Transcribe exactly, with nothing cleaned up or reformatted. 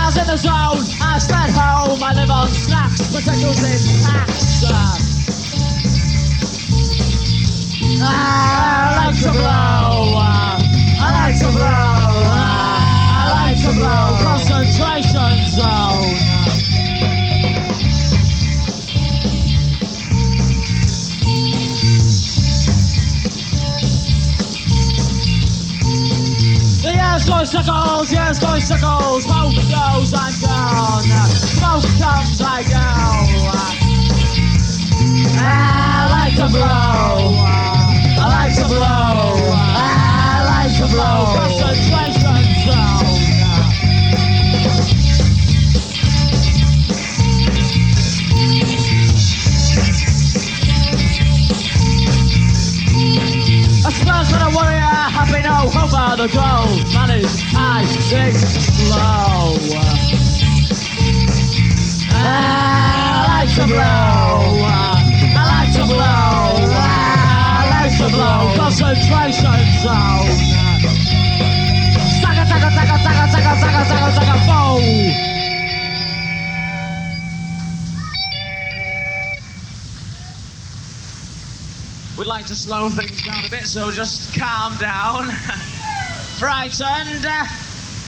was in the zone, I stayed home, I live on snacks, potatoes in packs. Uh, I like to blow, uh, I like to blow, uh, I like to blow, concentration zone. The years go circles, years go circles, smoke goes and gone, smoke comes, I go. I like to blow, I like to blow, I like to blow, concentration zone. I suppose when a warrior, happy no hope the goal, manage, I think slow. I like to blow, I like to blow, I like to blow, concentration zone. Taka taka taka taka taka taka taka taka bow. We'd like to slow things down a bit, so just calm down. Frightened.